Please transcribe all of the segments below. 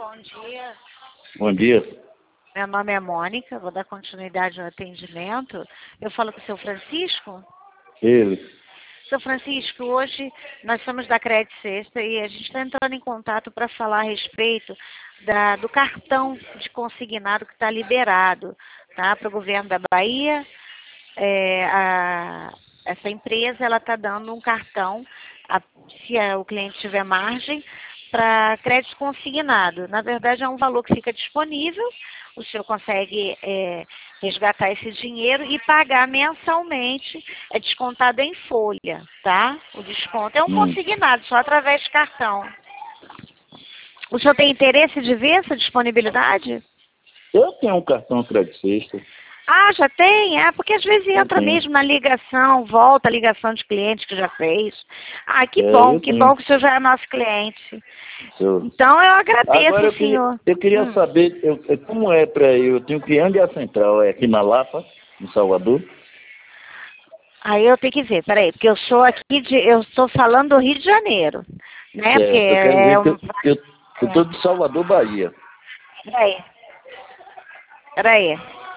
bom dia. Bom dia. Meu nome é Mônica, vou dar continuidade ao atendimento. Eu falo com o seu Francisco. Ele. Seu Francisco, hoje nós somos da Crédito Sexta e a gente está entrando em contato para falar a respeito do cartão de consignado que está liberado, tá, para o governo da Bahia. Essa empresa ela está dando um cartão, se o cliente tiver margem, para crédito consignado. Na verdade, é um valor que fica disponível, o senhor consegue resgatar esse dinheiro e pagar mensalmente, é descontado em folha, tá? O desconto é um consignado, só através de cartão. O senhor tem interesse de ver essa disponibilidade? Eu tenho um cartão Crédito Sexta. Ah, já tem? Porque às vezes entra mesmo na ligação, volta a ligação de cliente que já fez. Ah, que bom que o senhor já é nosso cliente. Então eu agradeço, agora, senhor. Eu queria saber como é para eu tenho que ir onde é a central? É aqui na Lapa, em Salvador? Aí eu tenho que ver, peraí, porque eu sou eu estou falando do Rio de Janeiro, né? Porque eu estou de Salvador, Bahia. Peraí.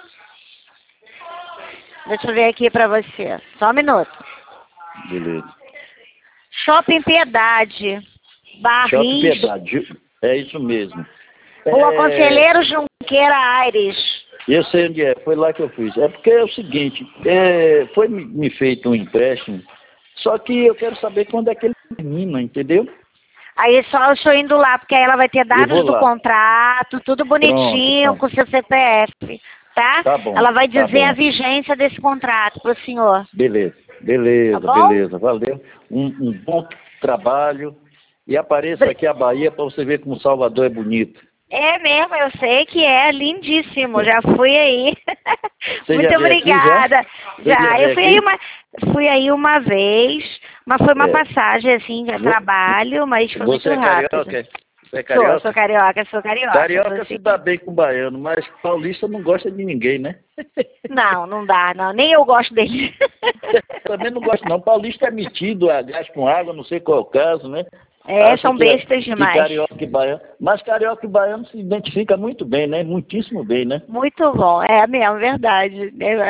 Deixa eu ver aqui pra você. Só um minuto. Beleza. Shopping Piedade. Barrins. Shopping Piedade. É isso mesmo. Rua Conselheiro Junqueira Aires. Eu sei onde é. Foi lá que eu fiz. É porque é o seguinte. Foi me feito um empréstimo. Só que eu quero saber quando é que ele termina, entendeu? Aí só o senhor indo lá, porque aí ela vai ter dados do contrato, tudo bonitinho, com seu CPF. Tá bom. Ela vai dizer a vigência desse contrato para o senhor. Beleza, tá bom? beleza. Valeu. Um bom trabalho. E apareça aqui a Bahia para você ver como Salvador é bonito. É mesmo, eu sei que é lindíssimo. Já fui aí. Muito obrigada. Já. Eu fui aí uma vez, mas foi uma passagem assim de trabalho, mas foi muito rápido. Você é carioca? Sou carioca. Carioca se dá bem com baiano, mas paulista não gosta de ninguém, né? Não dá, não. Nem eu gosto dele. Também não gosto, não. Paulista é metido a gás com água, não sei qual é o caso, né? São bestas demais. Carioca e baiano. Mas carioca e baiano se identifica muito bem, né? Muitíssimo bem, né? Muito bom. É mesmo, verdade.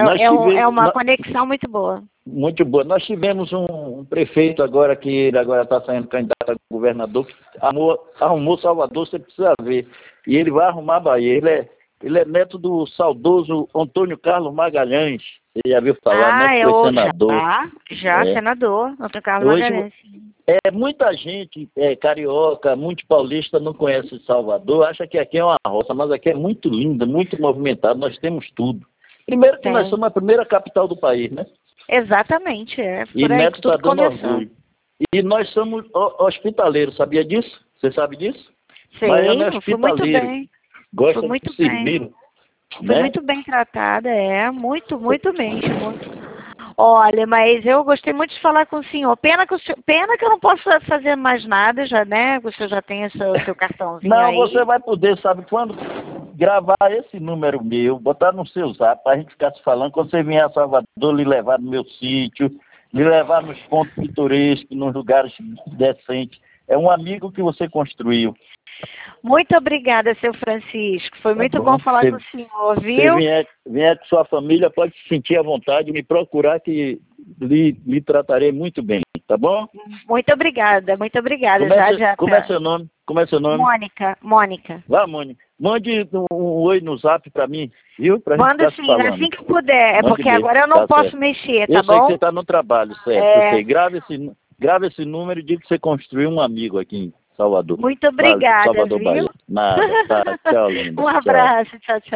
É uma conexão muito boa. Muito boa. Nós tivemos um prefeito agora que ele agora está saindo candidato a governador, que arrumou Salvador, você precisa ver. E ele vai arrumar a Bahia. Ele é neto do saudoso Antônio Carlos Magalhães. Você já viu falar, né? Foi senador. Senador, Antônio Carlos Magalhães. Muita gente carioca, muito paulista não conhece Salvador, acha que aqui é uma roça, mas aqui é muito linda, muito movimentada, nós temos tudo. Primeiro que nós somos a primeira capital do país, né? Exatamente, E Neto está dando orgulho. E nós somos hospitaleiros, sabia disso? Você sabe disso? Sei, fui muito bem. Gosta de servir. Fui muito bem tratada, muito mesmo. Olha, mas eu gostei muito de falar com o senhor. Pena que eu não posso fazer mais nada, já, né? Você já tem o seu cartãozinho aí. Não, você vai poder, sabe quando? Gravar esse número meu, botar no seu zap, pra gente ficar se falando. Quando você vier a Salvador, lhe levar no meu sítio, lhe levar nos pontos pitorescos, nos lugares decentes. É um amigo que você construiu. Muito obrigada, seu Francisco. Foi muito bom falar com o senhor, viu? Se vier com sua família, pode se sentir à vontade, me procurar que lhe tratarei muito bem, tá bom? Muito obrigada. Como é seu nome? Mônica. Vá, Mônica. Mande um oi no zap pra mim, viu? Manda sim, assim que puder, porque agora eu não posso mexer, tá bom? Eu sei que você está no trabalho, certo? Eu sei. Grave esse número e diga que você construiu um amigo aqui em Salvador. Muito obrigada, Salvador, viu? Bahia. Nada, tá. Tchau, linda. Um abraço, tchau.